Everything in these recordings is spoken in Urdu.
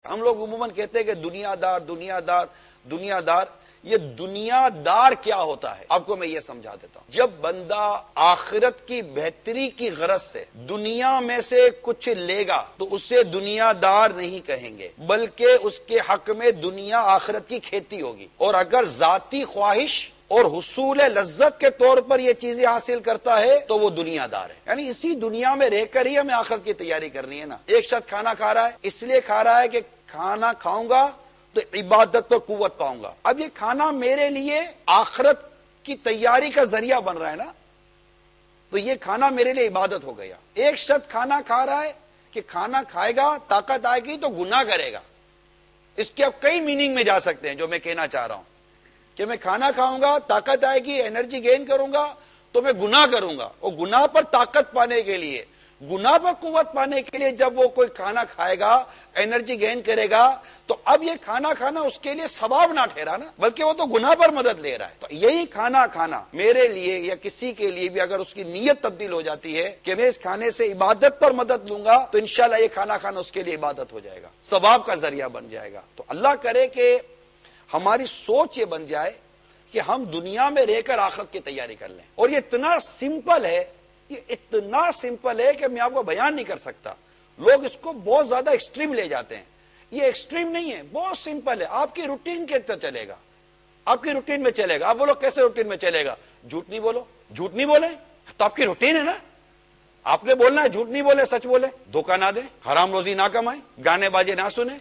ہم لوگ عموماً کہتے ہیں کہ دنیا دار دنیا دار دنیا دار. یہ دنیا دار کیا ہوتا ہے آپ کو میں یہ سمجھا دیتا ہوں. جب بندہ آخرت کی بہتری کی غرض سے دنیا میں سے کچھ لے گا تو اسے دنیا دار نہیں کہیں گے، بلکہ اس کے حق میں دنیا آخرت کی کھیتی ہوگی. اور اگر ذاتی خواہش اور حصول لذت کے طور پر یہ چیزیں حاصل کرتا ہے تو وہ دنیا دار ہے. یعنی اسی دنیا میں رہ کر ہی ہمیں آخرت کی تیاری کرنی ہے نا. ایک شخص کھانا کھا رہا ہے، اس لیے کھا رہا ہے کہ کھانا کھاؤں گا تو عبادت پر قوت پاؤں گا. اب یہ کھانا میرے لیے آخرت کی تیاری کا ذریعہ بن رہا ہے نا، تو یہ کھانا میرے لیے عبادت ہو گیا. ایک شخص کھانا کھا رہا ہے کہ کھانا کھائے گا طاقت آئے گی تو گناہ کرے گا. اس کے اب کئی میننگ میں جا سکتے ہیں جو میں کہنا چاہ رہا ہوں کہ میں کھانا کھاؤں گا، طاقت آئے گی، انرجی گین کروں گا تو میں گناہ کروں گا. اور گناہ پر طاقت پانے کے لیے، گناہ پر قوت پانے کے لیے جب وہ کوئی کھانا کھائے گا، انرجی گین کرے گا، تو اب یہ کھانا کھانا اس کے لیے ثواب نہ ٹھہرا نا، بلکہ وہ تو گناہ پر مدد لے رہا ہے. تو یہی کھانا کھانا میرے لیے یا کسی کے لیے بھی اگر اس کی نیت تبدیل ہو جاتی ہے کہ میں اس کھانے سے عبادت پر مدد لوں گا تو انشاءاللہ یہ کھانا کھانا اس کے لیے عبادت ہو جائے گا، ثواب کا ذریعہ بن جائے گا. تو اللہ کرے کہ ہماری سوچ یہ بن جائے کہ ہم دنیا میں رہ کر آخرت کی تیاری کر لیں. اور یہ اتنا سمپل ہے، یہ اتنا سمپل ہے کہ میں آپ کو بیان نہیں کر سکتا. لوگ اس کو بہت زیادہ ایکسٹریم لے جاتے ہیں. یہ ایکسٹریم نہیں ہے، بہت سمپل ہے. آپ کی روٹین کے اندر چلے گا، آپ کی روٹین میں چلے گا. آپ بولو کیسے روٹین میں چلے گا؟ جھوٹ نہیں بولو. جھوٹ نہیں بولے تو آپ کی روٹین ہے نا. آپ نے بولنا ہے جھوٹ نہیں بولے، سچ بولے، دھوکہ نہ دیں، حرام روزی نہ کمائیں، گانے بازے نہ سنیں،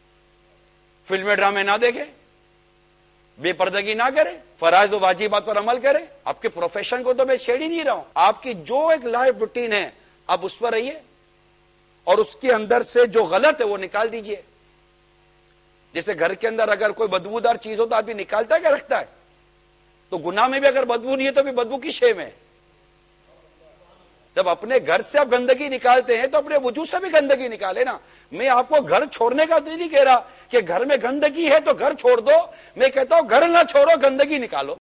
فلمیں ڈرامے نہ دیکھیں، بے پردگی نہ کرے، فرائض و واجبات پر عمل کرے. آپ کے پروفیشن کو تو میں چھیڑ ہی نہیں رہا ہوں. آپ کی جو ایک لائف روٹین ہے آپ اس پر رہیے اور اس کے اندر سے جو غلط ہے وہ نکال دیجئے. جیسے گھر کے اندر اگر کوئی بدبودار چیز ہو تو آدمی نکالتا ہے کہ رکھتا ہے؟ تو گناہ میں بھی اگر بدبو نہیں ہے تو بھی بدبو کی شے میں. جب اپنے گھر سے آپ گندگی نکالتے ہیں تو اپنے وجود سے بھی گندگی نکالے نا. میں آپ کو گھر چھوڑنے کا نہیں کہہ رہا کہ گھر میں گندگی ہے تو گھر چھوڑ دو. میں کہتا ہوں گھر نہ چھوڑو، گندگی نکالو.